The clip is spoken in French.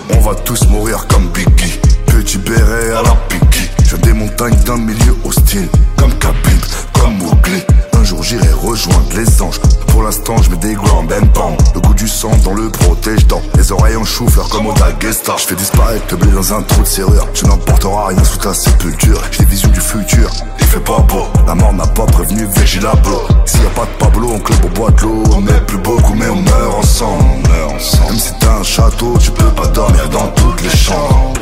On va tous mourir comme Biggie. Petit béret à la Piki. Je viens des montagnes d'un milieu hostile. Comme Khabib, comme Mowgli. Un jour j'irai rejoindre les anges. Pour l'instant je mets des gants en même temps. Le goût du sang dans le protège-dents. Les oreilles en chou-fleur comme au Daguestan. Je fais disparaître le blé dans un trou de serrure. Tu n'emporteras rien sous ta sépulture. J'ai des visions du futur, il fait pas beau. La mort n'a pas prévenu Vigilablo. S'il y a pas de Pablo, on club au bois de l'eau. On met plus beaucoup mais on meurt ensemble. Même si t'as un château, tu peux pas dormir dans toutes les chambres.